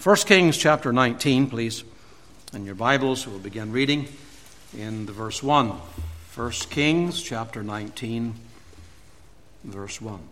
1 Kings chapter 19, please. In your Bibles, we'll begin reading in the verse 1. 1 Kings chapter 19, verse 1.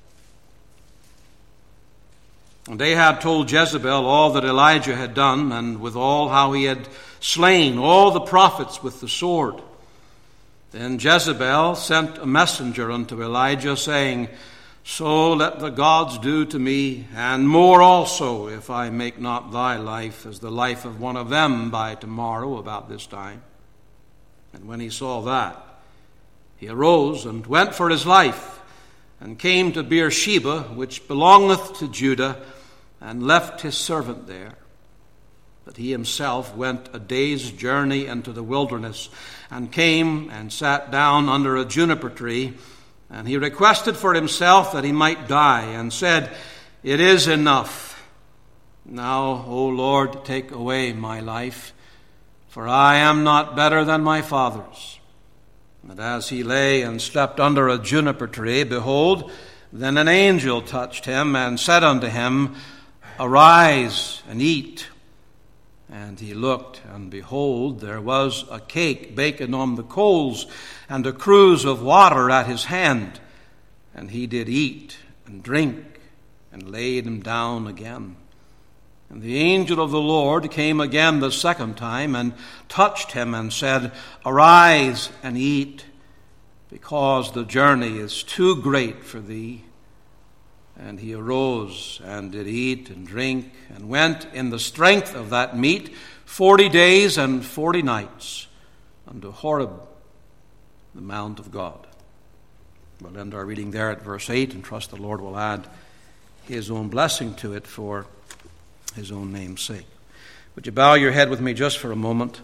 And Ahab told Jezebel all that Elijah had done, and withal how he had slain all the prophets with the sword. Then Jezebel sent a messenger unto Elijah, saying, So let the gods do to me, and more also, if I make not thy life as the life of one of them by tomorrow about this time. And when he saw that, he arose and went for his life, and came to Beersheba, which belongeth to Judah, and left his servant there. But he himself went a day's journey into the wilderness, and came and sat down under a juniper tree. And he requested for himself that he might die, and said, It is enough. Now, O Lord, take away my life, for I am not better than my fathers. And as he lay and slept under a juniper tree, behold, then an angel touched him, and said unto him, Arise and eat. And he looked, and behold, there was a cake baken on the coals, and a cruse of water at his hand. And he did eat and drink, and laid him down again. And the angel of the Lord came again the second time, and touched him, and said, Arise and eat, because the journey is too great for thee. And he arose and did eat and drink, and went in the strength of that meat 40 days and 40 nights unto Horeb, the mount of God. We'll end our reading there at verse 8, and trust the Lord will add his own blessing to it for his own name's sake. Would you bow your head with me just for a moment?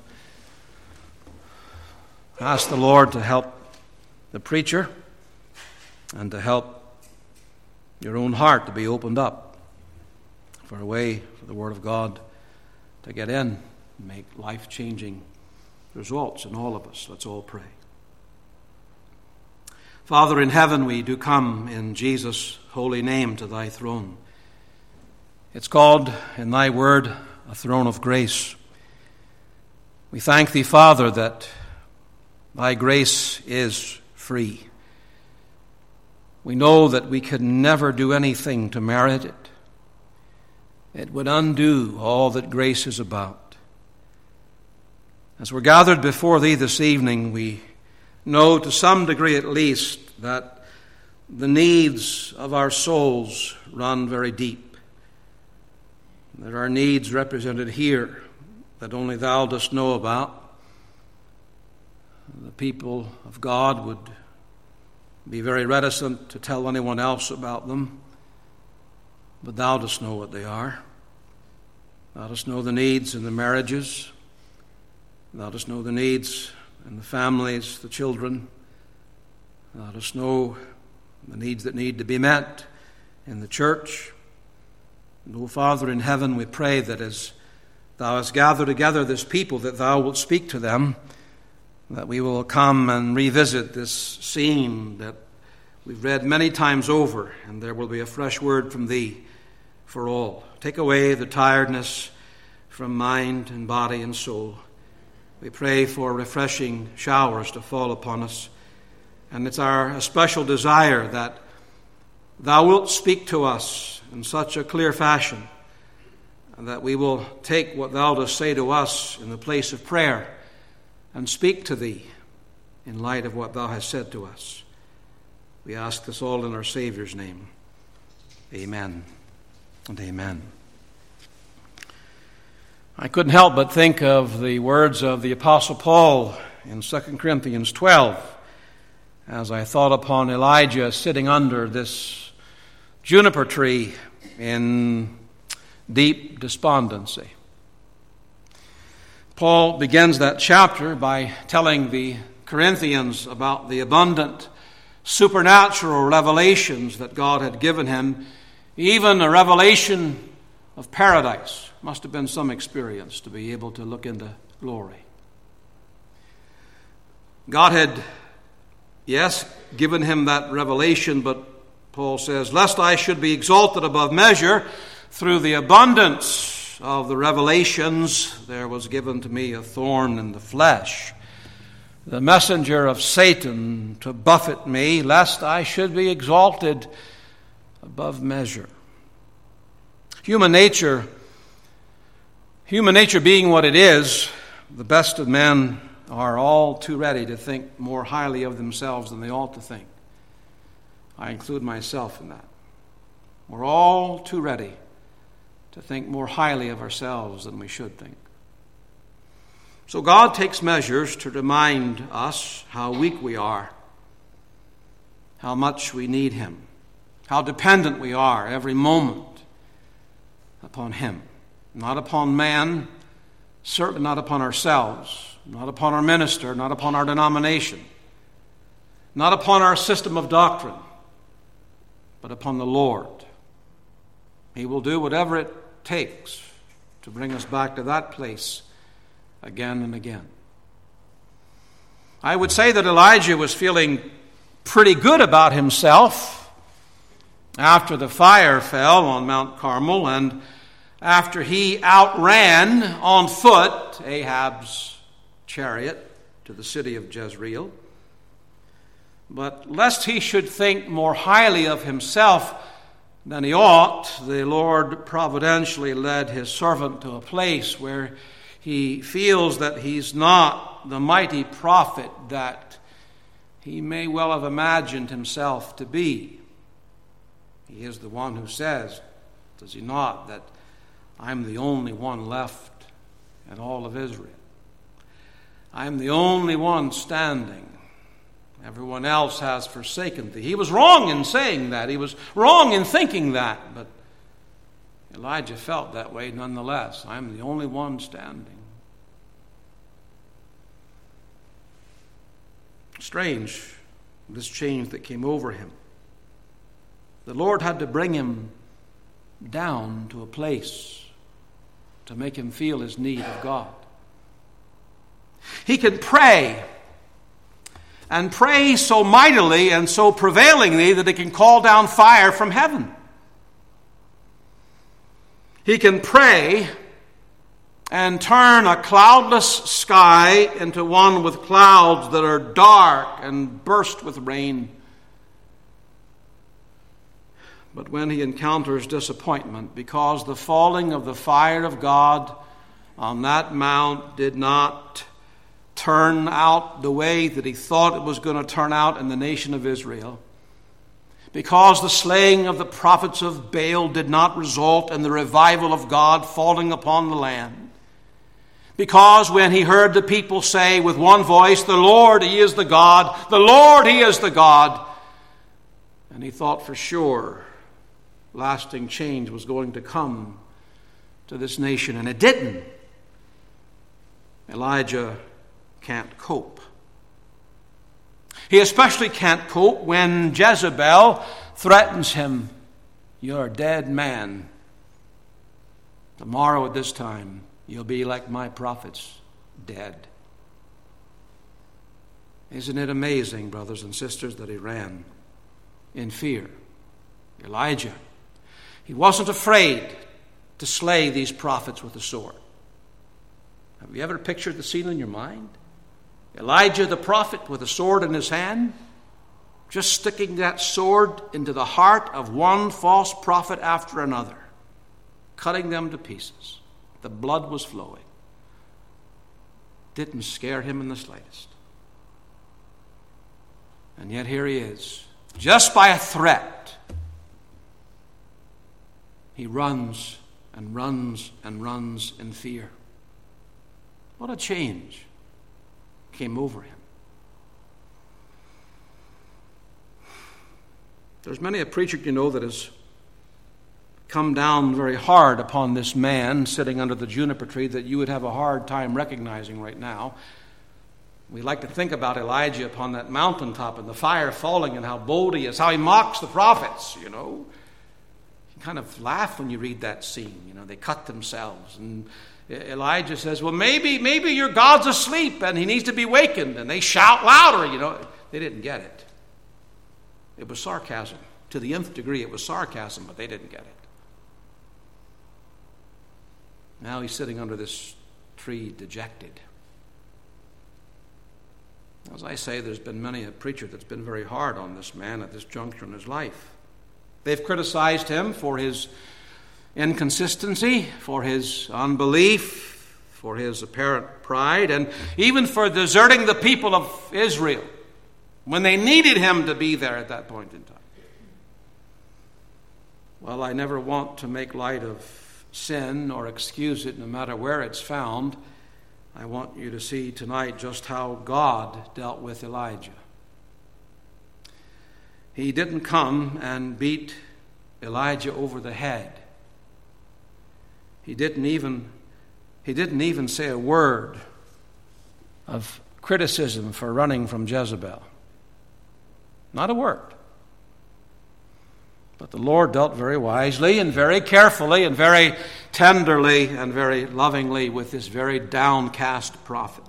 Ask the Lord to help the preacher and to help your own heart to be opened up for a way for the Word of God to get in and make life-changing results in all of us. Let's all pray. Father in heaven, we do come in Jesus' holy name to thy throne. It's called in thy word a throne of grace. We thank thee, Father, that thy grace is free. We know that we could never do anything to merit it. It would undo all that grace is about. As we're gathered before thee this evening, we know to some degree at least that the needs of our souls run very deep. There are needs represented here that only thou dost know about. The people of God would be very reticent to tell anyone else about them, but thou dost know what they are. Thou dost know the needs in the marriages. Thou dost know the needs in the families, the children. Thou dost know the needs that need to be met in the church. And, O Father in heaven, we pray that as thou hast gathered together this people, that thou wilt speak to them, that we will come and revisit this scene that we've read many times over, and there will be a fresh word from thee for all. Take away the tiredness from mind and body and soul. We pray for refreshing showers to fall upon us, and it's our especial desire that thou wilt speak to us in such a clear fashion, and that we will take what thou dost say to us in the place of prayer and speak to thee in light of what thou hast said to us. We ask this all in our Savior's name. Amen and amen. I couldn't help but think of the words of the Apostle Paul in 2 Corinthians 12 as I thought upon Elijah sitting under this juniper tree in deep despondency. Paul begins that chapter by telling the Corinthians about the abundant supernatural revelations that God had given him, even a revelation of paradise. Must have been some experience to be able to look into glory. God had, yes, given him that revelation, but Paul says, lest I should be exalted above measure through the abundance of the revelations, there was given to me a thorn in the flesh, the messenger of Satan, to buffet me, lest I should be exalted above measure. Human nature being what it is, the best of men are all too ready to think more highly of themselves than they ought to think. I include myself in that. We're all too ready to think more highly of ourselves than we should think. So God takes measures to remind us how weak we are, how much we need Him, how dependent we are every moment upon Him. Not upon man, certainly not upon ourselves, not upon our minister, not upon our denomination, not upon our system of doctrine, but upon the Lord. He will do whatever it takes to bring us back to that place again and again. I would say that Elijah was feeling pretty good about himself after the fire fell on Mount Carmel and after he outran on foot Ahab's chariot to the city of Jezreel. But lest he should think more highly of himself than he ought, the Lord providentially led his servant to a place where he feels that he's not the mighty prophet that he may well have imagined himself to be. He is the one who says, does he not, that I'm the only one left in all of Israel. I'm the only one standing. Everyone else has forsaken thee. He was wrong in saying that. He was wrong in thinking that. But Elijah felt that way nonetheless. I'm the only one standing. Strange, this change that came over him. The Lord had to bring him down to a place to make him feel his need of God. He can pray, and pray so mightily and so prevailingly that it can call down fire from heaven. He can pray and turn a cloudless sky into one with clouds that are dark and burst with rain. But when he encounters disappointment, because the falling of the fire of God on that mount did not turn out the way that he thought it was going to turn out in the nation of Israel, because the slaying of the prophets of Baal did not result in the revival of God falling upon the land, because when he heard the people say with one voice, the Lord, He is the God, the Lord, He is the God, and he thought for sure lasting change was going to come to this nation, and it didn't. Elijah can't cope. He especially can't cope when Jezebel threatens him. You're a dead man. Tomorrow at this time, you'll be like my prophets, dead. Isn't it amazing, brothers and sisters, that he ran in fear? Elijah, he wasn't afraid to slay these prophets with the sword. Have you ever pictured the scene in your mind? Elijah the prophet with a sword in his hand, just sticking that sword into the heart of one false prophet after another, cutting them to pieces. The blood was flowing. Didn't scare him in the slightest. And yet here he is, just by a threat. He runs and runs and runs in fear. What a change came over him. There's many a preacher, that has come down very hard upon this man sitting under the juniper tree that you would have a hard time recognizing right now. We like to think about Elijah upon that mountaintop and the fire falling and how bold he is, how he mocks the prophets, You kind of laugh when you read that scene. They cut themselves. And Elijah says, well, maybe your God's asleep and he needs to be wakened. And they shout louder, They didn't get it. It was sarcasm. To the nth degree, it was sarcasm, but they didn't get it. Now he's sitting under this tree dejected. As I say, there's been many a preacher that's been very hard on this man at this juncture in his life. They've criticized him for his inconsistency, for his unbelief, for his apparent pride, and even for deserting the people of Israel when they needed him to be there at that point in time. Well, I never want to make light of sin or excuse it, no matter where it's found. I want you to see tonight just how God dealt with Elijah. He didn't come and beat Elijah over the head. He didn't even say a word of criticism for running from Jezebel. Not a word. But the Lord dealt very wisely and very carefully and very tenderly and very lovingly with this very downcast prophet.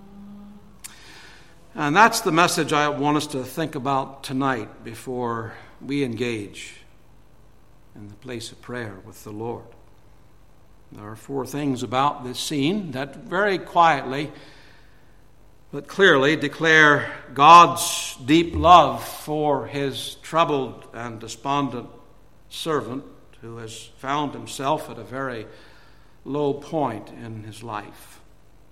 And that's the message I want us to think about tonight before we engage in the place of prayer with the Lord. There are 4 things about this scene that very quietly but clearly declare God's deep love for his troubled and despondent servant who has found himself at a very low point in his life.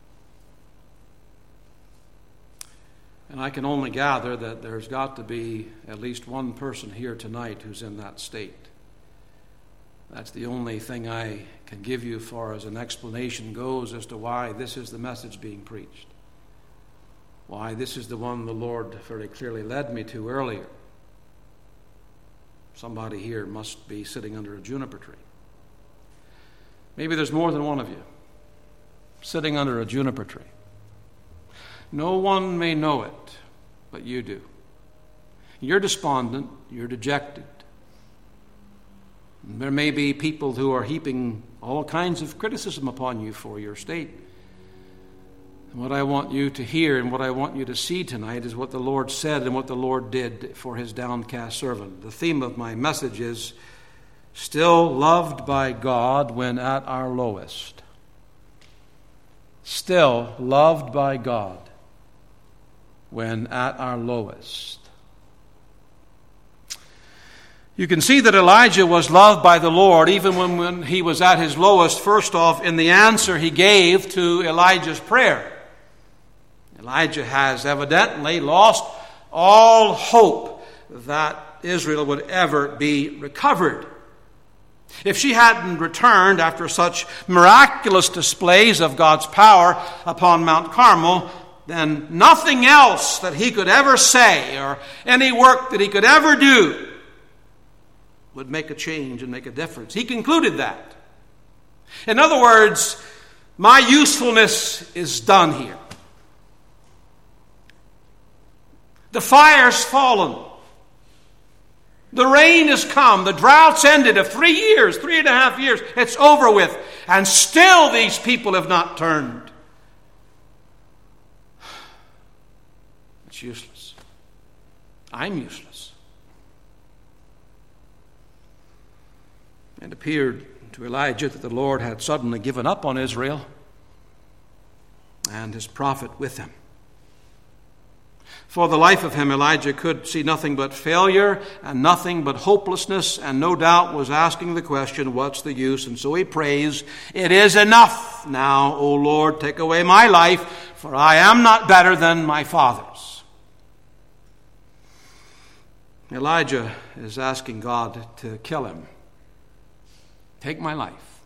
And I can only gather that there's got to be at least one person here tonight who's in that state. That's the only thing I can give you as far as an explanation goes as to why this is the message being preached. Why this is the one the Lord very clearly led me to earlier. Somebody here must be sitting under a juniper tree. Maybe there's more than one of you sitting under a juniper tree. No one may know it, but you do. You're despondent, you're dejected. There may be people who are heaping all kinds of criticism upon you for your state. And what I want you to hear and what I want you to see tonight is what the Lord said and what the Lord did for his downcast servant. The theme of my message is still loved by God when at our lowest. Still loved by God when at our lowest. You can see that Elijah was loved by the Lord even when he was at his lowest, first off, in the answer he gave to Elijah's prayer. Elijah has evidently lost all hope that Israel would ever be recovered. If she hadn't returned after such miraculous displays of God's power upon Mount Carmel, then nothing else that he could ever say or any work that he could ever do would make a change and make a difference. He concluded that. In other words, my usefulness is done here. The fire's fallen. The rain has come. The drought's ended of 3 years, 3.5 years. It's over with. And still these people have not turned. It's useless. I'm useless. It appeared to Elijah that the Lord had suddenly given up on Israel and his prophet with him. For the life of him, Elijah could see nothing but failure and nothing but hopelessness, and no doubt was asking the question, what's the use? And so he prays, it is enough now, O Lord, take away my life, for I am not better than my fathers. Elijah is asking God to kill him. Take my life.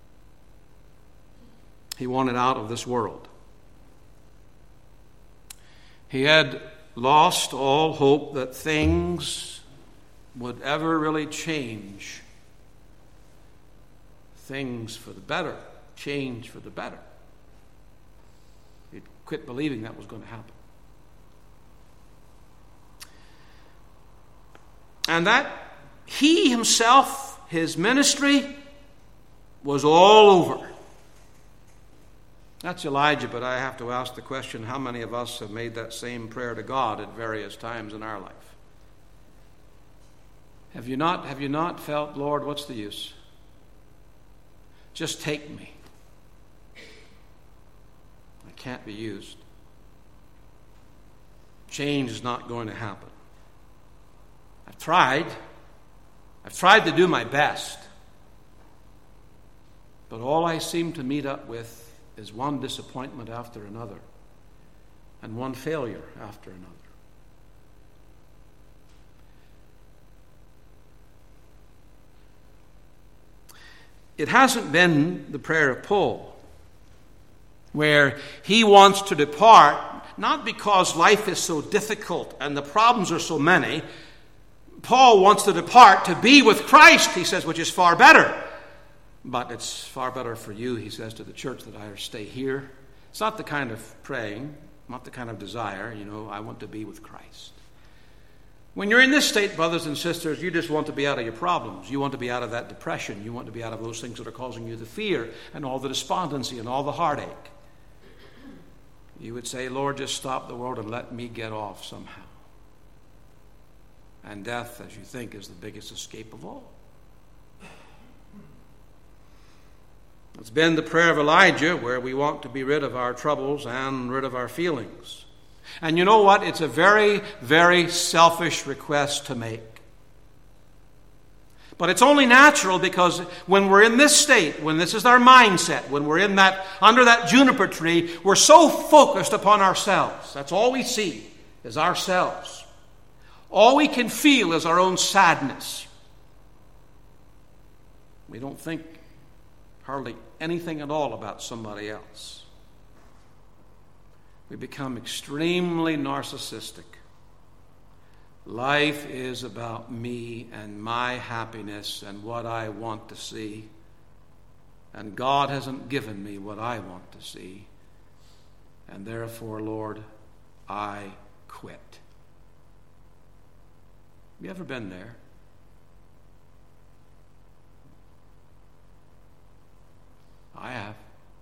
He wanted out of this world. He had lost all hope that things would ever really change. Things for the better. Change for the better. He'd quit believing that was going to happen. And that he himself, his ministry, was all over. That's Elijah, but I have to ask the question, how many of us have made that same prayer to God at various times in our life? Have you not felt, Lord, what's the use? Just take me. can't be used. Change is not going to happen. I've tried to do my best. But all I seem to meet up with is one disappointment after another, and one failure after another. It hasn't been the prayer of Paul, where he wants to depart, not because life is so difficult and the problems are so many. Paul wants to depart to be with Christ, he says, which is far better. But it's far better for you, he says to the church, that I stay here. It's not the kind of praying, not the kind of desire, I want to be with Christ. When you're in this state, brothers and sisters, you just want to be out of your problems. You want to be out of that depression. You want to be out of those things that are causing you the fear and all the despondency and all the heartache. You would say, Lord, just stop the world and let me get off somehow. And death, as you think, is the biggest escape of all. It's been the prayer of Elijah, where we want to be rid of our troubles and rid of our feelings. And you know what? It's a very, very selfish request to make. But it's only natural, because when we're in this state, when this is our mindset, when we're in that under that juniper tree, we're so focused upon ourselves. That's all we see is ourselves. All we can feel is our own sadness. We don't think hardly anything at all about somebody else. We become extremely narcissistic. Life is about me and my happiness and what I want to see. And God hasn't given me what I want to see. And therefore, Lord, I quit. Have you ever been there? I have.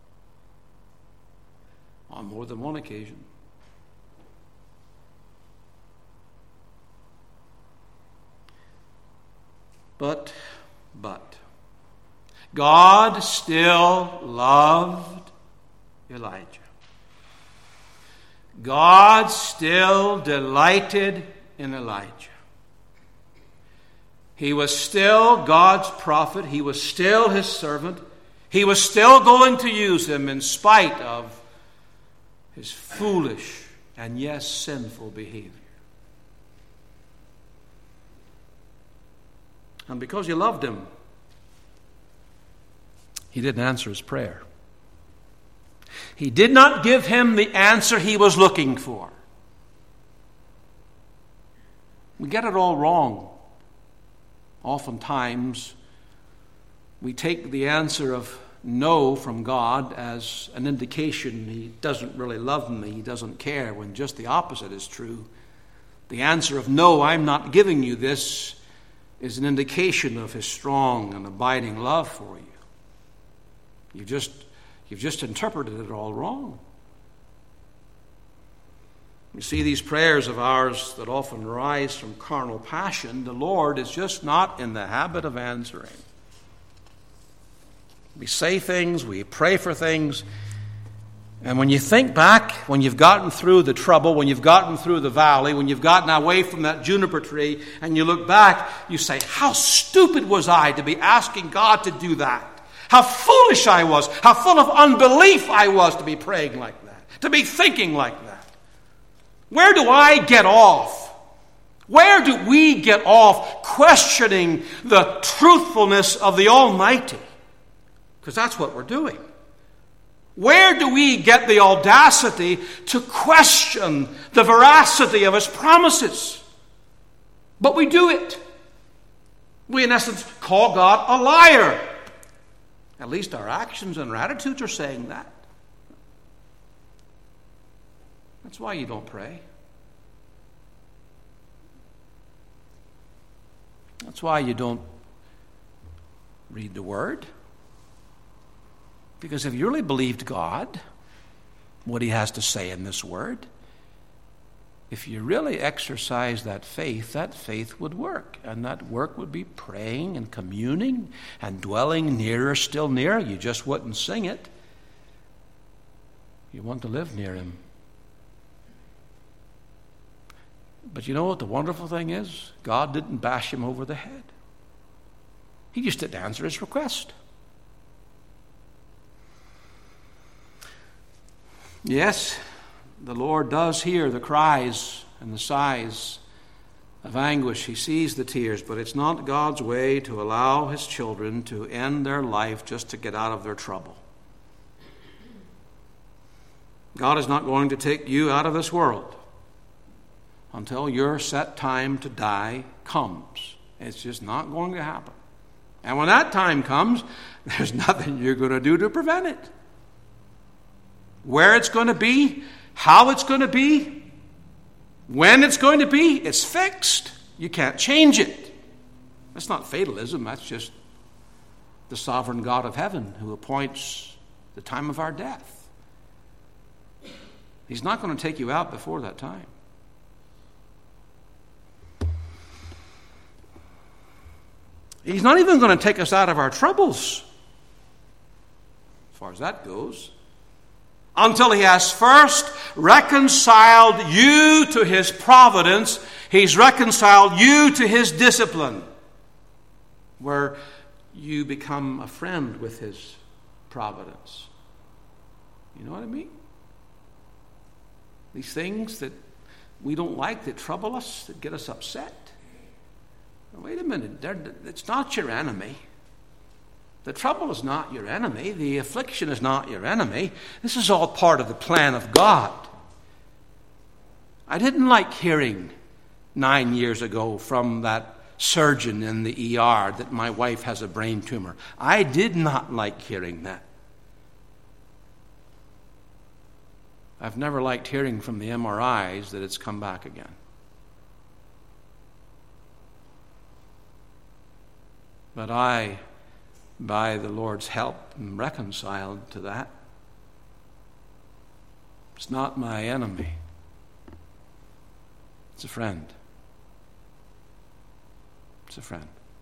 On more than one occasion. But, God still loved Elijah. God still delighted in Elijah. He was still God's prophet. He was still his servant. He was still going to use him in spite of his foolish and, yes, sinful behavior. And because he loved him, he didn't answer his prayer. He did not give him the answer he was looking for. We get it all wrong. Oftentimes, we take the answer of no from God as an indication he doesn't really love me, he doesn't care, when just the opposite is true. The answer of no, I'm not giving you this, is an indication of his strong and abiding love for you. You've just interpreted it all wrong. You see, these prayers of ours that often rise from carnal passion, the Lord is just not in the habit of answering. We say things, we pray for things, and when you think back, when you've gotten through the trouble, when you've gotten through the valley, when you've gotten away from that juniper tree, and you look back, you say, how stupid was I to be asking God to do that? How foolish I was, how full of unbelief I was to be praying like that, to be thinking like that. Where do I get off? Where do we get off questioning the truthfulness of the Almighty? Because that's what we're doing. Where do we get the audacity to question the veracity of his promises? But we do it. We, in essence, call God a liar. At least our actions and our attitudes are saying that. That's why you don't pray. That's why you don't read the Word. Because if you really believed God, what he has to say in this Word, if you really exercise that faith would work. And that work would be praying and communing and dwelling nearer, still near. You just wouldn't sing it. You want to live near him. But you know what the wonderful thing is? God didn't bash him over the head. He just didn't answer his request. Yes, the Lord does hear the cries and the sighs of anguish. He sees the tears, but it's not God's way to allow his children to end their life just to get out of their trouble. God is not going to take you out of this world until your set time to die comes. It's just not going to happen. And when that time comes, there's nothing you're going to do to prevent it. Where it's going to be, how it's going to be, when it's going to be, it's fixed. You can't change it. That's not fatalism. That's just the sovereign God of heaven who appoints the time of our death. He's not going to take you out before that time. He's not even going to take us out of our troubles, as far as that goes, until he has first reconciled you to his providence. He's reconciled you to his discipline, where you become a friend with his providence. You know what I mean? These things that we don't like, that trouble us, that get us upset. Wait a minute, it's not your enemy. The trouble is not your enemy. The affliction is not your enemy. This is all part of the plan of God. I didn't like hearing 9 years ago from that surgeon in the ER that my wife has a brain tumor. I did not like hearing that. I've never liked hearing from the MRIs that it's come back again. But I, by the Lord's help, am reconciled to that. It's not my enemy. It's a friend. It's a friend.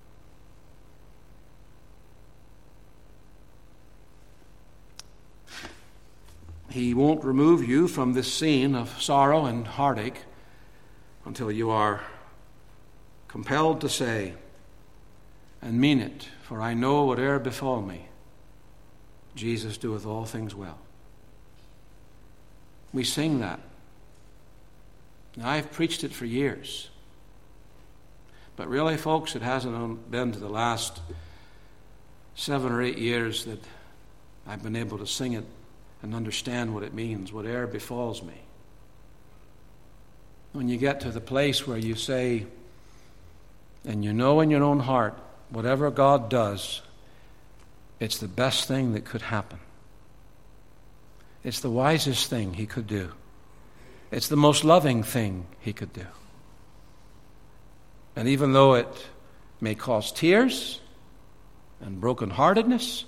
He won't remove you from this scene of sorrow and heartache until you are compelled to say, and mean it, for I know whate'er befall me, Jesus doeth all things well. We sing that. Now, I've preached it for years. But really, folks, it hasn't been to the last 7 or 8 years that I've been able to sing it and understand what it means, whate'er befalls me. When you get to the place where you say, and you know in your own heart, whatever God does, it's the best thing that could happen. It's the wisest thing he could do. It's the most loving thing he could do. And even though it may cause tears and brokenheartedness,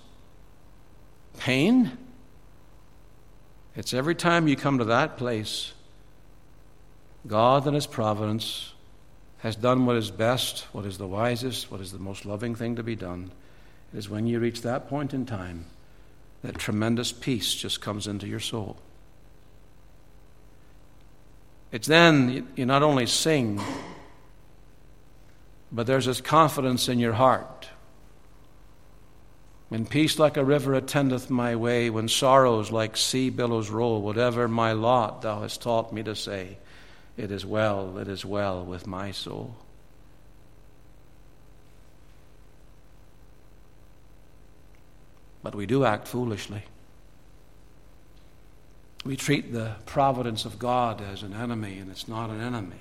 pain, it's every time you come to that place, God in his providence has done what is best, what is the wisest, what is the most loving thing to be done. It is when you reach that point in time that tremendous peace just comes into your soul. It's then you not only sing, but there's this confidence in your heart. When peace like a river attendeth my way, when sorrows like sea billows roll, whatever my lot thou hast taught me to say, it is well with my soul. But we do act foolishly. We treat the providence of God as an enemy, and it's not an enemy.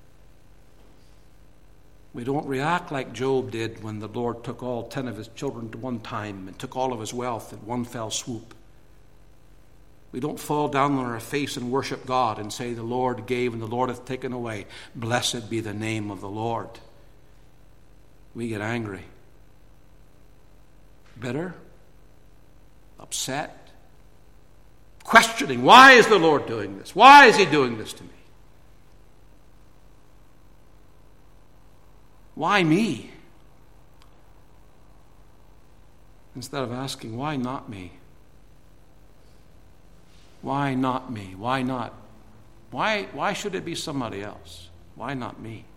We don't react like Job did when the Lord took all 10 of his children at one time and took all of his wealth in one fell swoop. We don't fall down on our face and worship God and say, the Lord gave and the Lord hath taken away. Blessed be the name of the Lord. We get angry, bitter, upset, questioning, why is the Lord doing this? Why is he doing this to me? Why me? Instead of asking, why not me? Why not me? Why not? Why should it be somebody else? Why not me?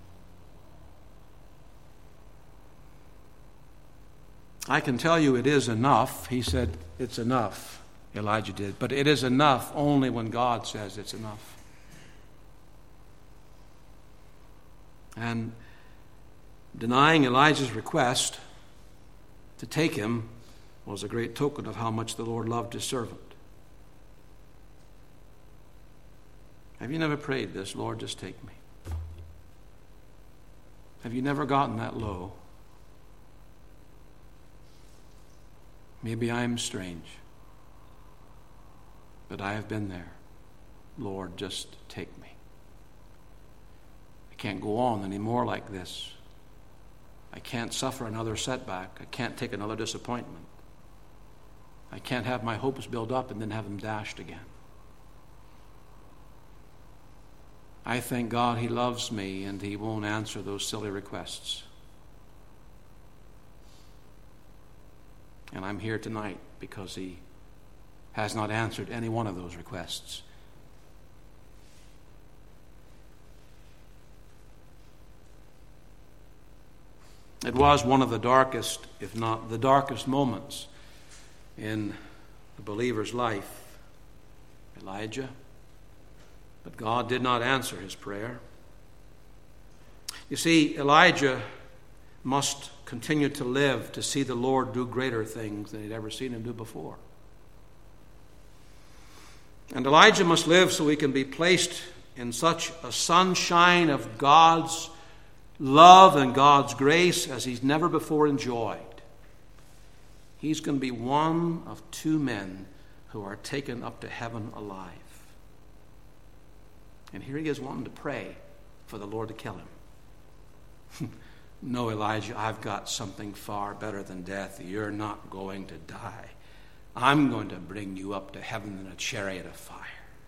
I can tell you it is enough. He said it's enough, Elijah did. But it is enough only when God says it's enough. And denying Elijah's request to take him was a great token of how much the Lord loved his servant. Have you never prayed this, Lord, just take me? Have you never gotten that low? Maybe I am strange, but I have been there. Lord, just take me. I can't go on anymore like this. I can't suffer another setback. I can't take another disappointment. I can't have my hopes build up and then have them dashed again. I thank God He loves me and He won't answer those silly requests. And I'm here tonight because He has not answered any one of those requests. It was one of the darkest, if not the darkest moments in the believer's life, Elijah. But God did not answer his prayer. You see, Elijah must continue to live to see the Lord do greater things than he'd ever seen him do before. And Elijah must live so he can be placed in such a sunshine of God's love and God's grace as he's never before enjoyed. He's going to be one of two men who are taken up to heaven alive. And here he is wanting to pray for the Lord to kill him. No, Elijah, I've got something far better than death. You're not going to die. I'm going to bring you up to heaven in a chariot of fire.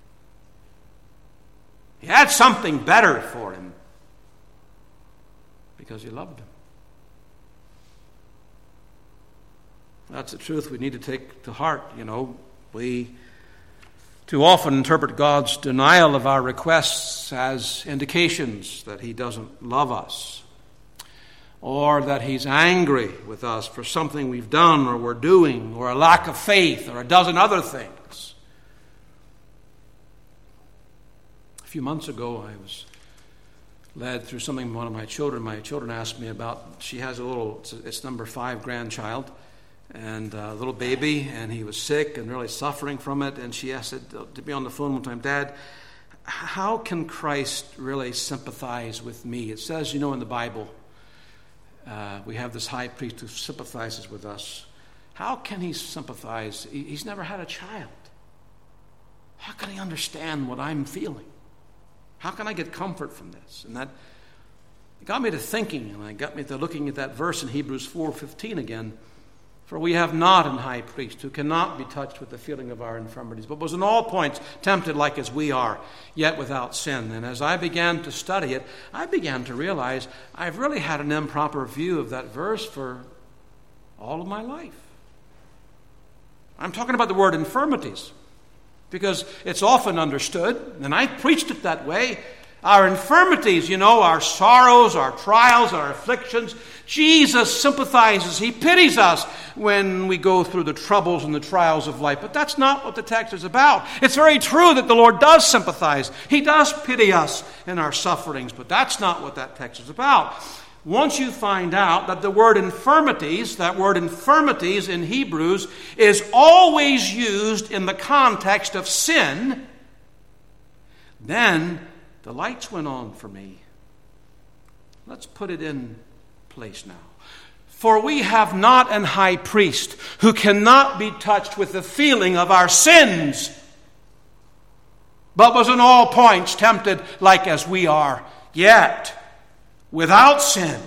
He had something better for him because he loved him. That's the truth we need to take to heart. We too often interpret God's denial of our requests as indications that He doesn't love us, or that He's angry with us for something we've done or we're doing, or a lack of faith, or a dozen other things. A few months ago, I was led through something one of my children. My children asked me about, she has it's number 5 grandchild, and a little baby, and he was sick and really suffering from it. And she asked to be on the phone one time, Dad, how can Christ really sympathize with me? It says, in the Bible, we have this high priest who sympathizes with us. How can he sympathize? He's never had a child. How can he understand what I'm feeling? How can I get comfort from this? And that got me to thinking, and it got me to looking at that verse in Hebrews 4:15 again. For we have not an high priest who cannot be touched with the feeling of our infirmities, but was in all points tempted like as we are, yet without sin. And as I began to study it, I began to realize I've really had an improper view of that verse for all of my life. I'm talking about the word infirmities, because it's often understood, and I preached it that way, our infirmities, our sorrows, our trials, our afflictions. Jesus sympathizes. He pities us when we go through the troubles and the trials of life. But that's not what the text is about. It's very true that the Lord does sympathize. He does pity us in our sufferings. But that's not what that text is about. Once you find out that the word infirmities, in Hebrews, is always used in the context of sin, then the lights went on for me. Let's put it in place now. For we have not an high priest who cannot be touched with the feeling of our sins, but was in all points tempted like as we are, yet without sin.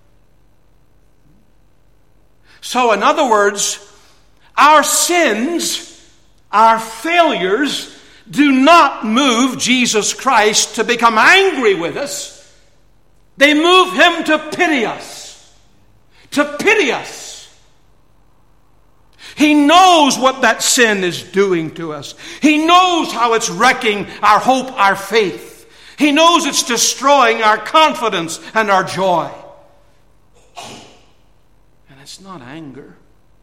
So in other words, our sins, our failures, do not move Jesus Christ to become angry with us. They move Him to pity us. To pity us. He knows what that sin is doing to us. He knows how it's wrecking our hope, our faith. He knows it's destroying our confidence and our joy. And it's not anger.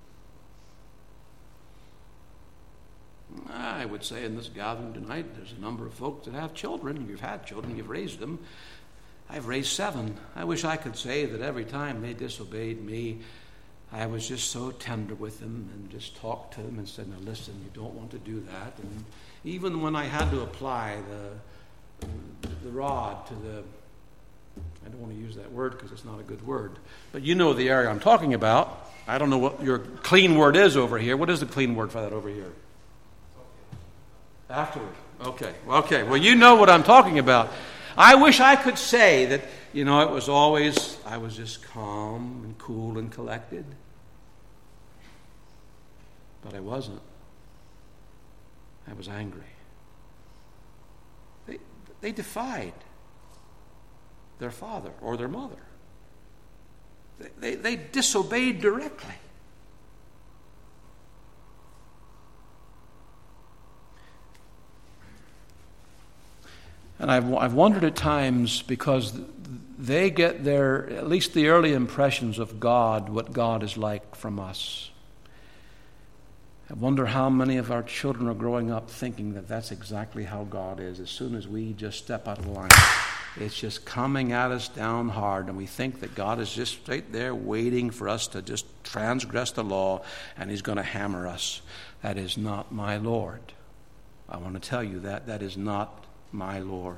I would say in this gathering tonight, there's a number of folks that have children. You've had children, you've raised them. I've raised 7. I wish I could say that every time they disobeyed me, I was just so tender with them and just talked to them and said, now listen, you don't want to do that. And even when I had to apply the rod to the, I don't want to use that word because it's not a good word, but you know the area I'm talking about. I don't know what your clean word is over here. What is the clean word for that over here? Afterward. Okay. Well, you know what I'm talking about. I wish I could say that, it was always, I was just calm and cool and collected. But I wasn't. I was angry. They defied their father or their mother. They disobeyed directly. And I've wondered at times, because they get at least the early impressions of God, what God is like from us. I wonder how many of our children are growing up thinking that that's exactly how God is. As soon as we just step out of line, it's just coming at us down hard, and we think that God is just right there waiting for us to just transgress the law, and He's going to hammer us. That is not my Lord. I want to tell you that is not my Lord.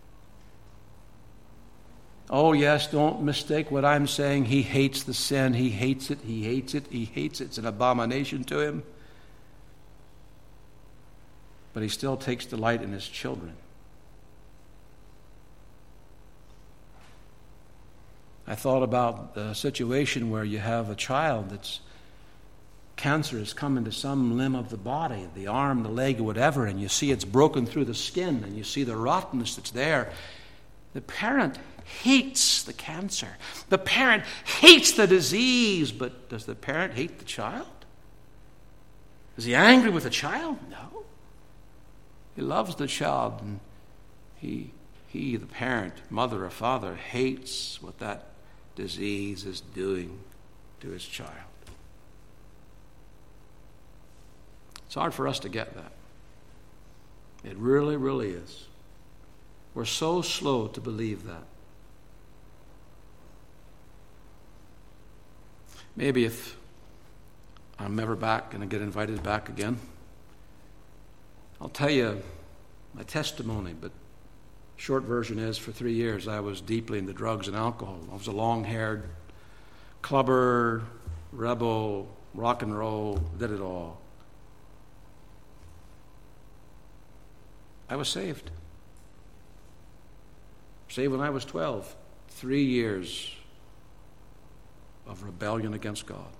Oh yes, don't mistake what I'm saying. He hates the sin. He hates it. He hates it. He hates it. It's an abomination to Him. But He still takes delight in His children. I thought about the situation where you have a child that's cancer has come into some limb of the body, the arm, the leg, or whatever, and you see it's broken through the skin, and you see the rottenness that's there. The parent hates the cancer. The parent hates the disease, but does the parent hate the child? Is he angry with the child? No. He loves the child, and he, the parent, mother or father, hates what that disease is doing to his child. It's hard for us to get that. It really, really is. We're so slow to believe that. Maybe if I'm ever back and I get invited back again, I'll tell you my testimony, but short version is, for 3 years I was deeply into drugs and alcohol. I was a long-haired clubber, rebel, rock and roll, did it all. I was saved. Saved when I was 12. 3 years of rebellion against God.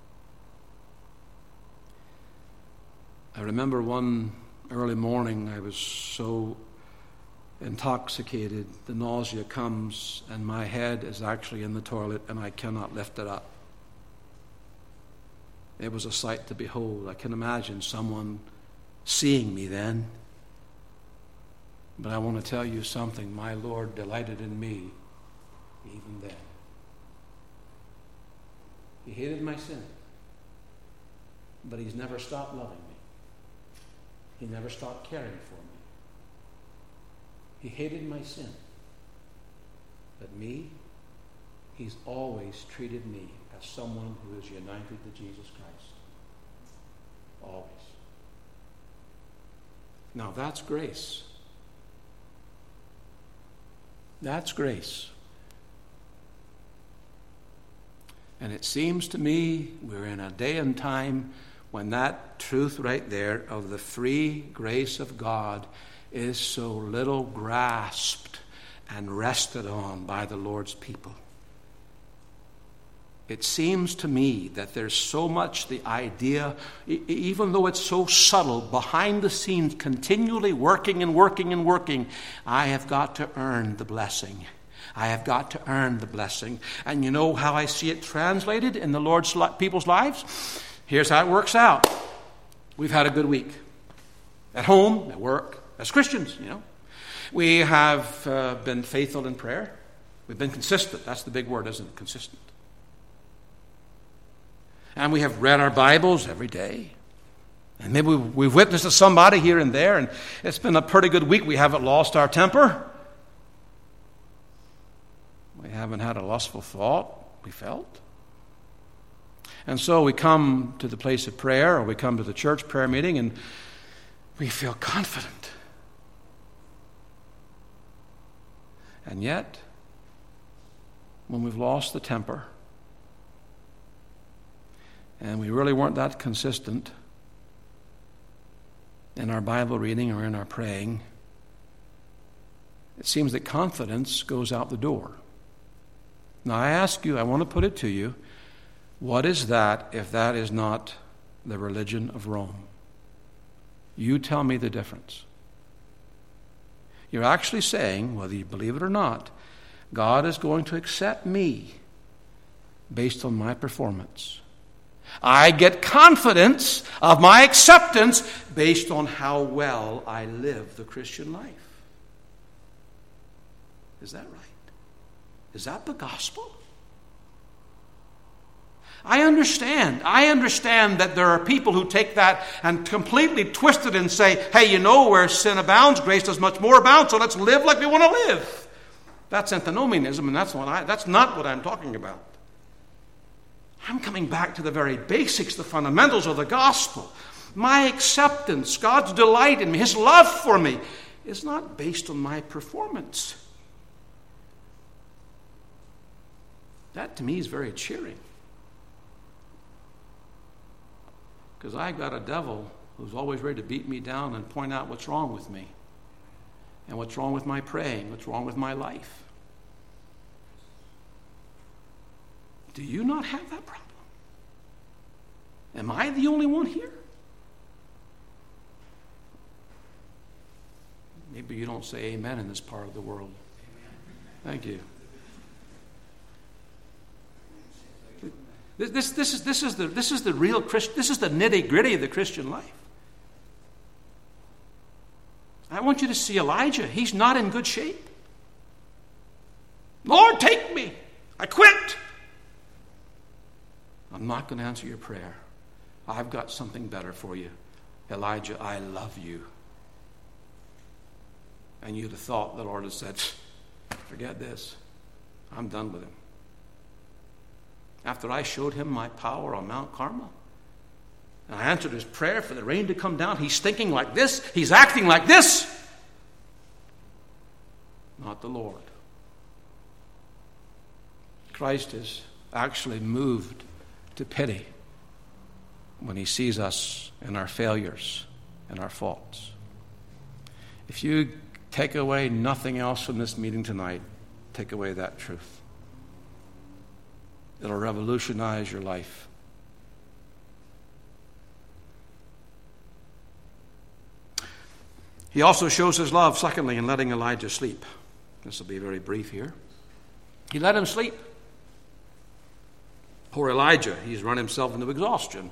I remember one early morning, I was so intoxicated, the nausea comes, and my head is actually in the toilet, and I cannot lift it up. It was a sight to behold. I can imagine someone seeing me then. But I want to tell you something. My Lord delighted in me even then. He hated my sin, but He's never stopped loving me. He never stopped caring for me. He hated my sin, but me, He's always treated me as someone who is united to Jesus Christ. Always. Now that's grace. That's grace. And it seems to me we're in a day and time when that truth right there of the free grace of God is so little grasped and rested on by the Lord's people. It seems to me that there's so much the idea, even though it's so subtle, behind the scenes, continually working and working and working, I have got to earn the blessing. I have got to earn the blessing. And you know how I see it translated in the Lord's people's lives? Here's how it works out. We've had a good week. At home, at work, as Christians, We have been faithful in prayer. We've been consistent. That's the big word, isn't it? Consistent. And we have read our Bibles every day. And maybe we've witnessed to somebody here and there, and it's been a pretty good week. We haven't lost our temper. We haven't had a lustful thought, we felt. And so we come to the place of prayer, or we come to the church prayer meeting, and we feel confident. And yet, when we've lost the temper, and we really weren't that consistent in our Bible reading or in our praying, it seems that confidence goes out the door. Now I ask you, I want to put it to you, what is that if that is not the religion of Rome? You tell me the difference. You're actually saying, whether you believe it or not, God is going to accept me based on my performance. I get confidence of my acceptance based on how well I live the Christian life. Is that right? Is that the gospel? I understand that there are people who take that and completely twist it and say, hey, where sin abounds, grace does much more abound, so let's live like we want to live. That's antinomianism, and that's not what I'm talking about. I'm coming back to the very basics, the fundamentals of the gospel. My acceptance, God's delight in me, His love for me, is not based on my performance. That to me is very cheering. Because I've got a devil who's always ready to beat me down and point out what's wrong with me, and what's wrong with my praying, what's wrong with my life. Do you not have that problem? Am I the only one here? Maybe you don't say amen in this part of the world. Thank you. This is the real Christian. This is the nitty-gritty of the Christian life. I want you to see Elijah. He's not in good shape. Lord, take me. I quit. I'm not going to answer your prayer. I've got something better for you. Elijah, I love you. And you'd have thought the Lord had said, forget this. I'm done with him. After I showed him my power on Mount Carmel, and I answered his prayer for the rain to come down, he's thinking like this, he's acting like this. Not the Lord. Christ is actually moved to pity when he sees us in our failures and our faults. If you take away nothing else from this meeting tonight, take away that truth. It'll revolutionize your life. He also shows his love, secondly, in letting Elijah sleep. This will be very brief here. He let him sleep. Poor Elijah, he's run himself into exhaustion.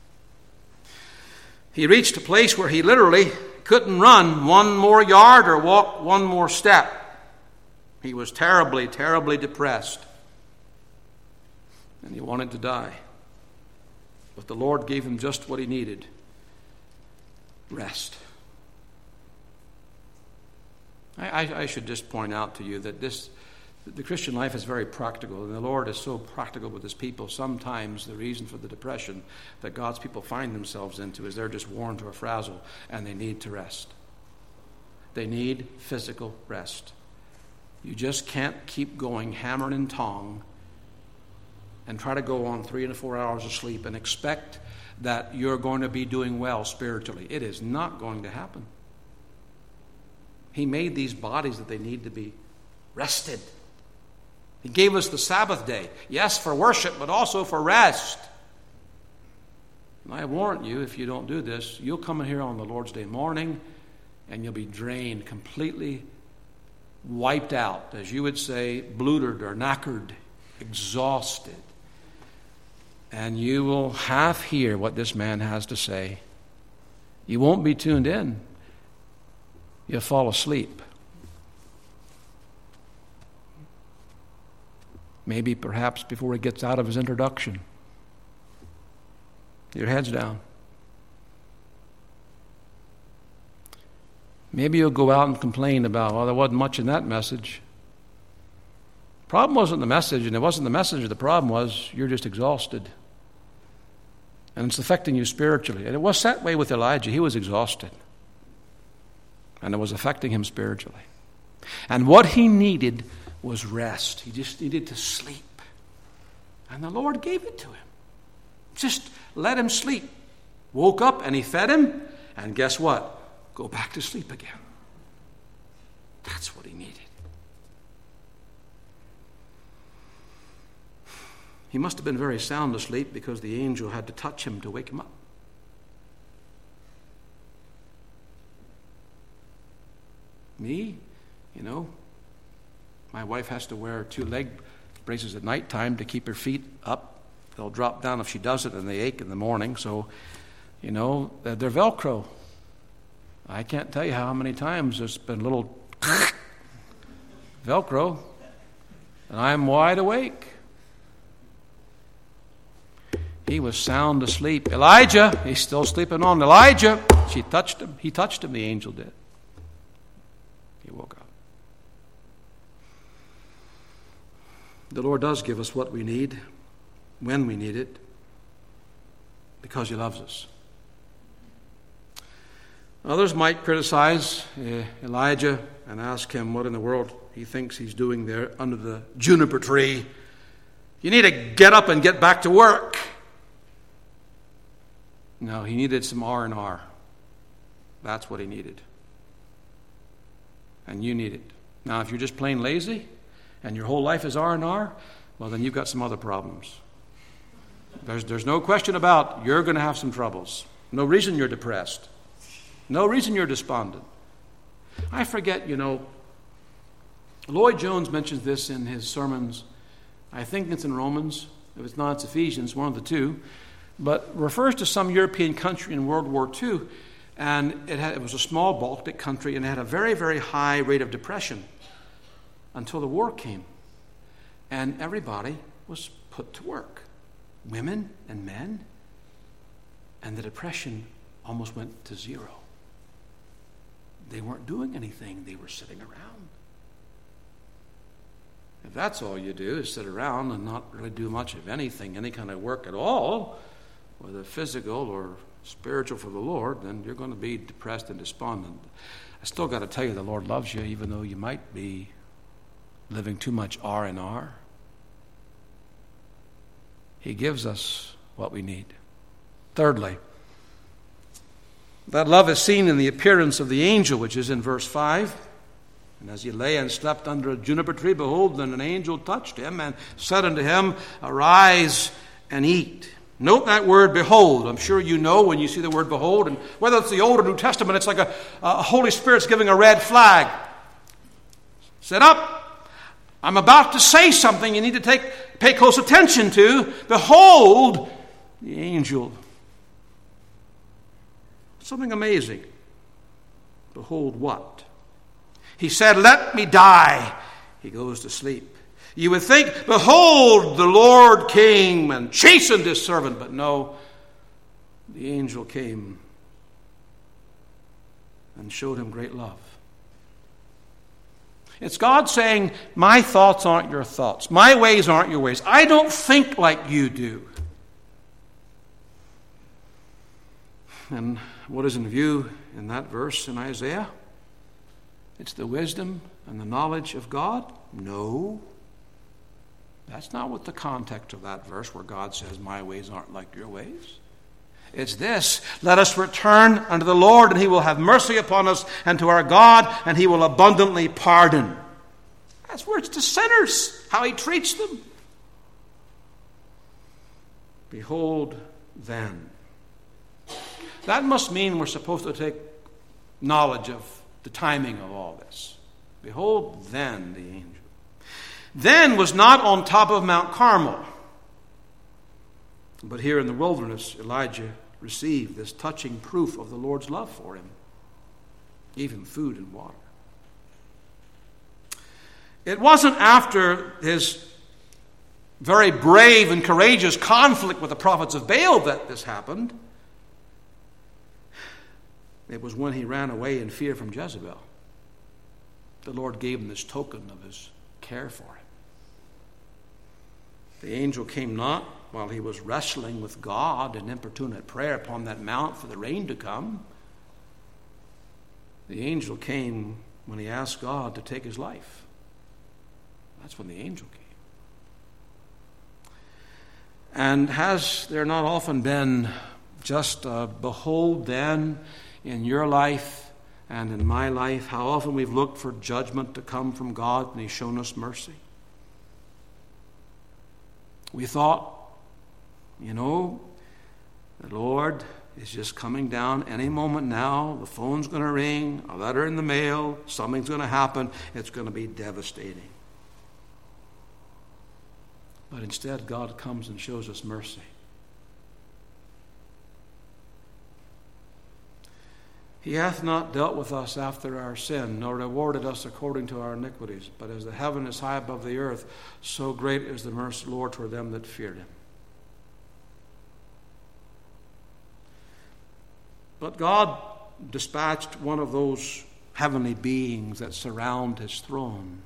He reached a place where he literally couldn't run one more yard or walk one more step. He was terribly, terribly depressed. And he wanted to die. But the Lord gave him just what he needed. Rest. I should just point out to you that the Christian life is very practical, and the Lord is so practical with his people. Sometimes the reason for the depression that God's people find themselves into is they're just worn to a frazzle, and they need to rest. They need physical rest. You just can't keep going hammer and tong and try to go on 3 and 4 hours of sleep and expect that you're going to be doing well spiritually. It is not going to happen. He made these bodies that they need to be rested. He gave us the Sabbath day. Yes, for worship, but also for rest. And I warn you, if you don't do this, you'll come in here on the Lord's Day morning and you'll be drained, completely wiped out, as you would say, bloated or knackered, exhausted. and you will half hear what this man has to say. You won't be tuned in. You'll fall asleep. Maybe perhaps before he gets out of his introduction. Your head's down. Maybe you'll go out and complain about, there wasn't much in that message. The problem wasn't the message, and it wasn't the message. The problem was you're just exhausted. And it's affecting you spiritually. And it was that way with Elijah. He was exhausted. And it was affecting him spiritually. And what he needed was rest. He just needed to sleep. And the Lord gave it to him. Just let him sleep. Woke up and he fed him. And guess what? Go back to sleep again. That's what he needed. He must have been very sound asleep because the angel had to touch him to wake him up. Me, my wife has to wear 2 leg braces at nighttime to keep her feet up. They'll drop down if she does it, and they ache in the morning. So, they're Velcro. I can't tell you how many times there's been a little Velcro, and I'm wide awake. He was sound asleep. Elijah, he's still sleeping on. Elijah, she touched him. He touched him, the angel did. He woke up. The Lord does give us what we need, when we need it, because he loves us. Others might criticize Elijah and ask him what in the world he thinks he's doing there under the juniper tree. You need to get up and get back to work. No, he needed some R&R. That's what he needed. And you need it. Now, if you're just plain lazy and your whole life is R&R, well, then you've got some other problems. There's no question about you're going to have some troubles. No reason you're depressed. No reason you're despondent. I forget, Lloyd Jones mentions this in his sermons. I think it's in Romans. If it's not, it's Ephesians, one of the two. But refers to some European country in World War II. And it was a small Baltic country, and it had a very, very high rate of depression until the war came. And everybody was put to work. Women and men. And the depression almost went to zero. They weren't doing anything. They were sitting around. If that's all you do is sit around and not really do much of anything, any kind of work at all, whether physical or spiritual for the Lord, then you're going to be depressed and despondent. I still got to tell you the Lord loves you, even though you might be living too much R&R. He gives us what we need. Thirdly, that love is seen in the appearance of the angel, which is in verse 5. And as he lay and slept under a juniper tree, behold, then an angel touched him and said unto him, Arise and eat. Note that word, behold. I'm sure you know when you see the word behold, and whether it's the Old or New Testament, it's like a Holy Spirit's giving a red flag. Sit up. I'm about to say something you need to pay close attention to. Behold, the angel. Something amazing. Behold what? He said, Let me die. He goes to sleep. You would think, behold, the Lord came and chastened his servant. But no, the angel came and showed him great love. It's God saying, my thoughts aren't your thoughts. My ways aren't your ways. I don't think like you do. And what is in view in that verse in Isaiah? It's the wisdom and the knowledge of God? No. That's not what the context of that verse where God says, my ways aren't like your ways. It's this, let us return unto the Lord, and he will have mercy upon us, and to our God, and he will abundantly pardon. That's where it's to sinners, how he treats them. Behold then. That must mean we're supposed to take knowledge of the timing of all this. Behold then the angel. Then was not on top of Mount Carmel. But here in the wilderness, Elijah received this touching proof of the Lord's love for him. Gave him food and water. It wasn't after his very brave and courageous conflict with the prophets of Baal that this happened. It was when he ran away in fear from Jezebel. The Lord gave him this token of his care for him. The angel came not while he was wrestling with God in importunate prayer upon that mount for the rain to come. The angel came when he asked God to take his life. That's when the angel came. And has there not often been just a behold then in your life and in my life, how often we've looked for judgment to come from God and He's shown us mercy? We thought, the Lord is just coming down any moment now. The phone's going to ring, a letter in the mail, something's going to happen. It's going to be devastating. But instead, God comes and shows us mercy. He hath not dealt with us after our sin, nor rewarded us according to our iniquities. But as the heaven is high above the earth, so great is the mercy of the Lord toward them that feared Him. But God dispatched one of those heavenly beings that surround His throne.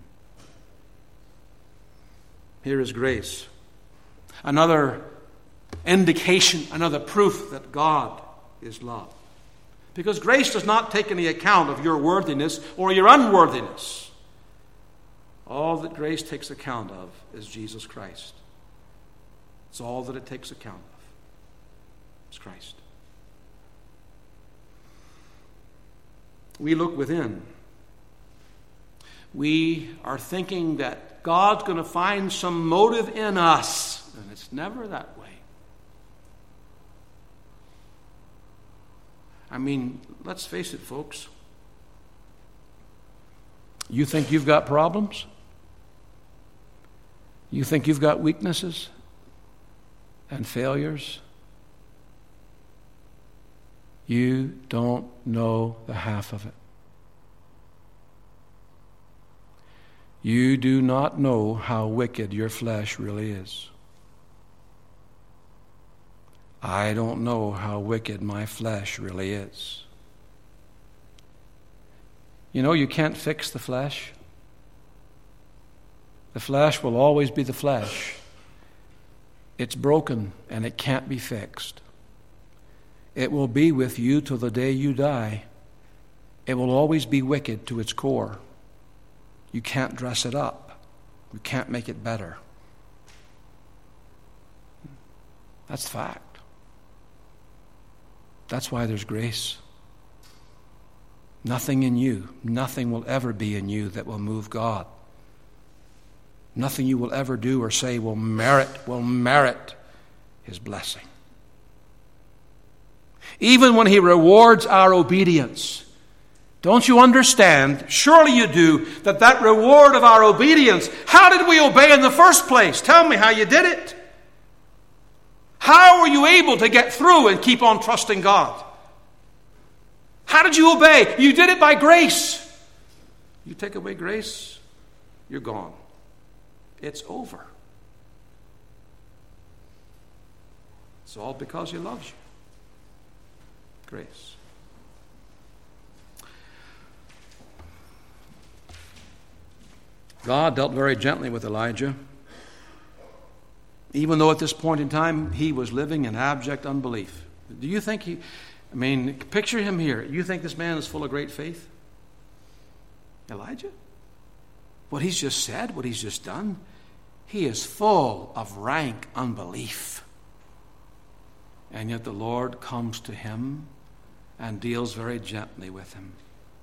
Here is grace. Another indication, another proof that God is love. Because grace does not take any account of your worthiness or your unworthiness. All that grace takes account of is Jesus Christ. It's all that it takes account of. It's Christ. We look within. We are thinking that God's going to find some motive in us, and it's never that way. I mean, let's face it, folks. You think you've got problems? You think you've got weaknesses and failures? You don't know the half of it. You do not know how wicked your flesh really is. I don't know how wicked my flesh really is. You can't fix the flesh. The flesh will always be the flesh. It's broken and it can't be fixed. It will be with you till the day you die. It will always be wicked to its core. You can't dress it up. You can't make it better. That's the fact. That's why there's grace. Nothing in you, nothing will ever be in you that will move God. Nothing you will ever do or say will merit His blessing. Even when He rewards our obedience, don't you understand, surely you do, that reward of our obedience, how did we obey in the first place? Tell me how you did it. How were you able to get through and keep on trusting God? How did you obey? You did it by grace. You take away grace, you're gone. It's over. It's all because He loves you. Grace. God dealt very gently with Elijah, even though at this point in time he was living in abject unbelief. Do you think picture him here. You think this man is full of great faith? Elijah? What he's just said, what he's just done, he is full of rank unbelief. And yet the Lord comes to him and deals very gently with him.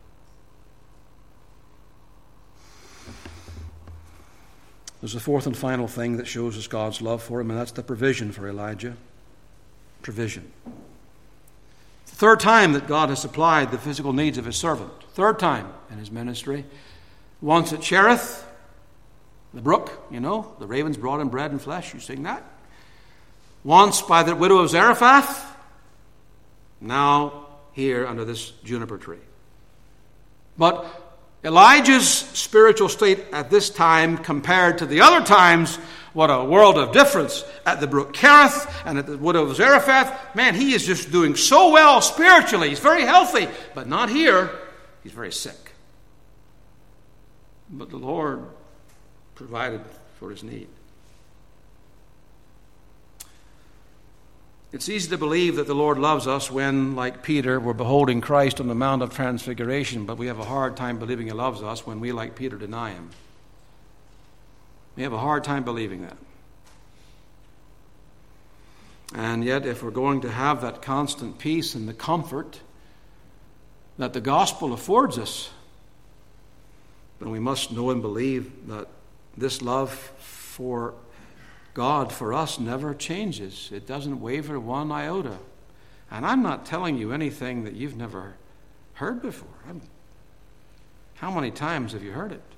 There's a fourth and final thing that shows us God's love for him, and that's the provision for Elijah. Provision. It's the third time that God has supplied the physical needs of His servant. Third time in His ministry. Once at Cherith, the brook, the ravens brought him bread and flesh. You sing that. Once by the widow of Zarephath, now here under this juniper tree. But Elijah's spiritual state at this time compared to the other times, what a world of difference. At the brook Kerith and at the widow of Zarephath, man, he is just doing so well spiritually. He's very healthy, but not here. He's very sick. But the Lord provided for his need. It's easy to believe that the Lord loves us when, like Peter, we're beholding Christ on the Mount of Transfiguration, but we have a hard time believing he loves us when we, like Peter, deny him. We have a hard time believing that. And yet, if we're going to have that constant peace and the comfort that the gospel affords us, then we must know and believe that this love for God for us never changes. It doesn't waver one iota. And I'm not telling you anything that you've never heard before. How many times have you heard it?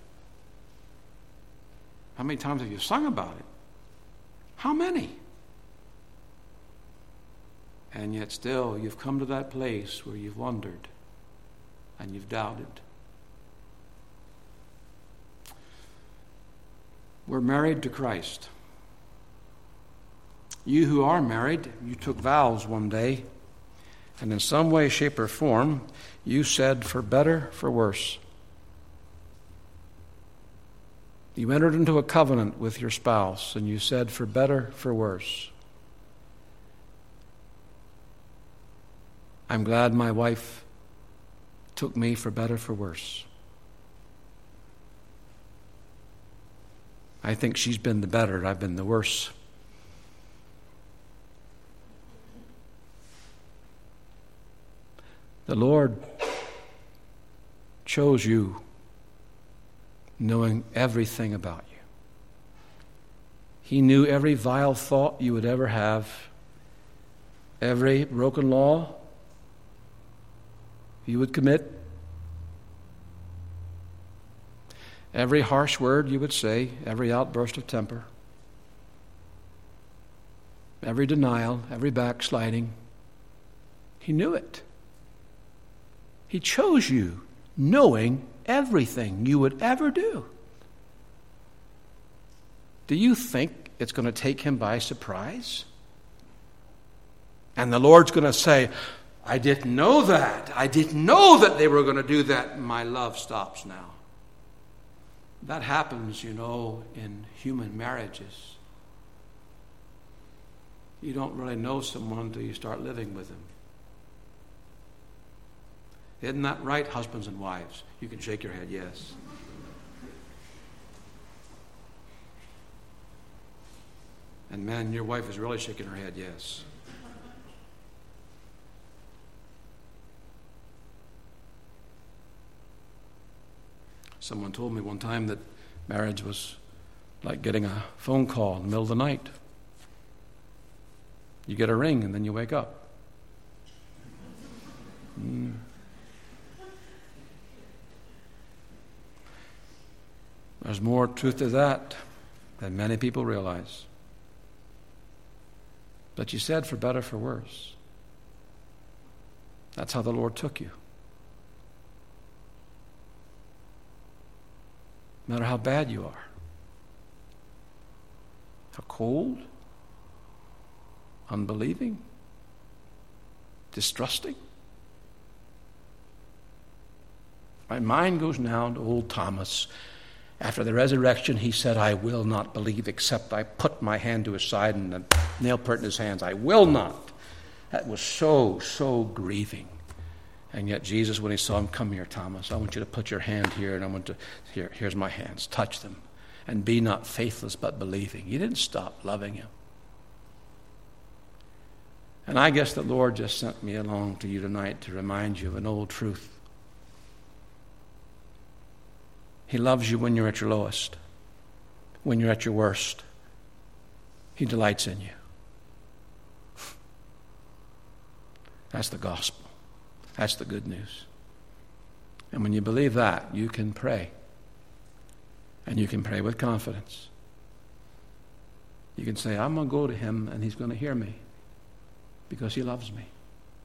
How many times have you sung about it? How many? And yet still you've come to that place where you've wondered and you've doubted. We're married to Christ. You who are married, you took vows one day, and in some way, shape, or form, you said, for better, for worse. You entered into a covenant with your spouse, and you said, for better, for worse. I'm glad my wife took me for better, for worse. I think she's been the better, I've been the worse. The Lord chose you knowing everything about you. He knew every vile thought you would ever have, every broken law you would commit, every harsh word you would say, every outburst of temper, every denial, every backsliding. He knew it. He chose you knowing everything you would ever do. Do you think it's going to take him by surprise? And the Lord's going to say, I didn't know that. I didn't know that they were going to do that. My love stops now. That happens, in human marriages. You don't really know someone until you start living with them. Isn't that right, husbands and wives? You can shake your head, yes. And man, your wife is really shaking her head, yes. Someone told me one time that marriage was like getting a phone call in the middle of the night. You get a ring and then you wake up. There's more truth to that than many people realize. But you said for better, for worse. That's how the Lord took you. No matter how bad you are, how cold, unbelieving, distrusting. My mind goes now to old Thomas. After the resurrection, he said, I will not believe except I put my hand to his side and the nail print in his hands. I will not. That was so grieving. And yet Jesus, when he saw him, come here, Thomas. I want you to put your hand here, and I want to, here's my hands. Touch them. And be not faithless, but believing. He didn't stop loving him. And I guess the Lord just sent me along to you tonight to remind you of an old truth. He loves you when you're at your lowest, when you're at your worst. He delights in you. That's the gospel. That's the good news. And when you believe that, you can pray. And you can pray with confidence. You can say, I'm going to go to him and he's going to hear me because he loves me.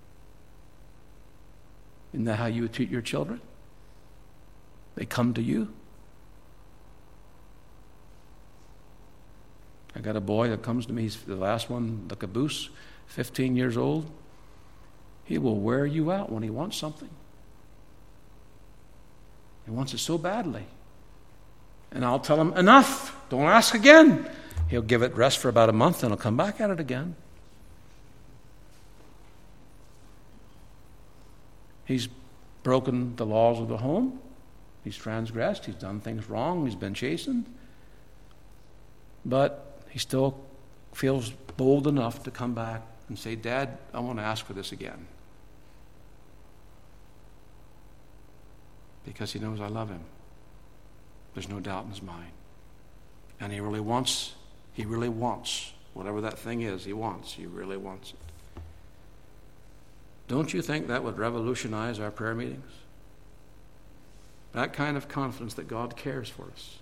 Isn't that how you would treat your children? They come to you. I got a boy that comes to me. He's the last one, the caboose, 15 years old. He will wear you out when he wants something. He wants it so badly. And I'll tell him, enough, don't ask again. He'll give it rest for about a month and he'll come back at it again. He's broken the laws of the home. He's transgressed. He's done things wrong. He's been chastened. But he still feels bold enough to come back and say, Dad, I want to ask for this again. Because he knows I love him. There's no doubt in his mind. And he really wants whatever that thing is he really wants it. Don't you think that would revolutionize our prayer meetings? That kind of confidence that God cares for us.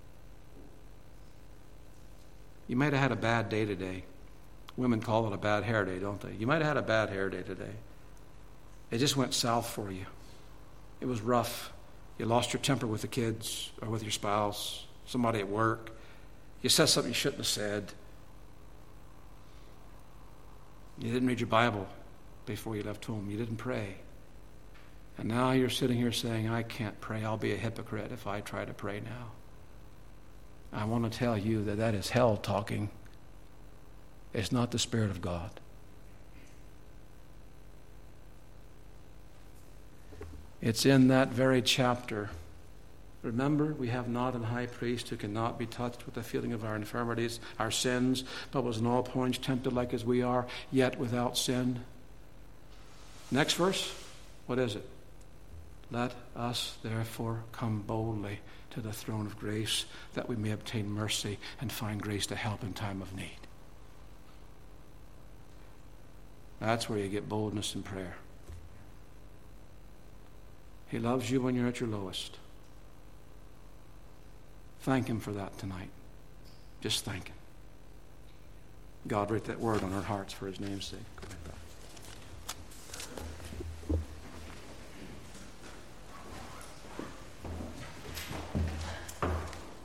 You might have had a bad day today. Women call it a bad hair day, don't they? You might have had a bad hair day today. It just went south for you. It was rough. You lost your temper with the kids or with your spouse, somebody at work. You said something you shouldn't have said. You didn't read your Bible before you left home. You didn't pray. And now you're sitting here saying, I can't pray. I'll be a hypocrite if I try to pray now. I want to tell you that is hell talking. It's not the Spirit of God. It's in that very chapter. Remember, we have not an high priest who cannot be touched with the feeling of our infirmities, our sins, but was in all points tempted like as we are, yet without sin. Next verse, what is it? Let us therefore come boldly to the throne of grace, that we may obtain mercy and find grace to help in time of need. That's where you get boldness in prayer. He loves you when you're at your lowest. Thank him for that tonight. Just thank him. God, write that word on our hearts for his name's sake. Go ahead.